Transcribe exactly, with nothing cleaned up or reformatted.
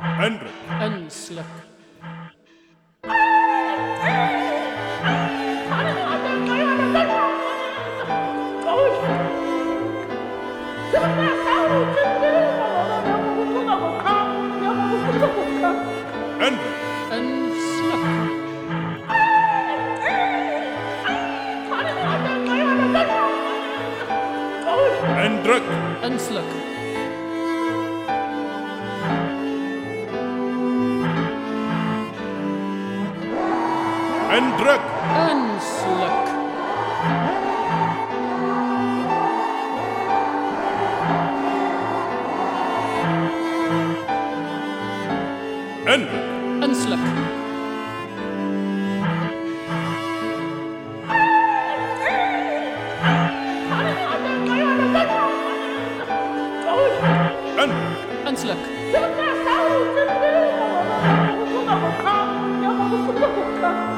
Hendrik. Een sluk. Hendrik. Een sluk. Hendrik. Een sluk. Hendrik. Een sluk. Hendrik. Een sluk. Hendrik. Een sluk. Hendrik.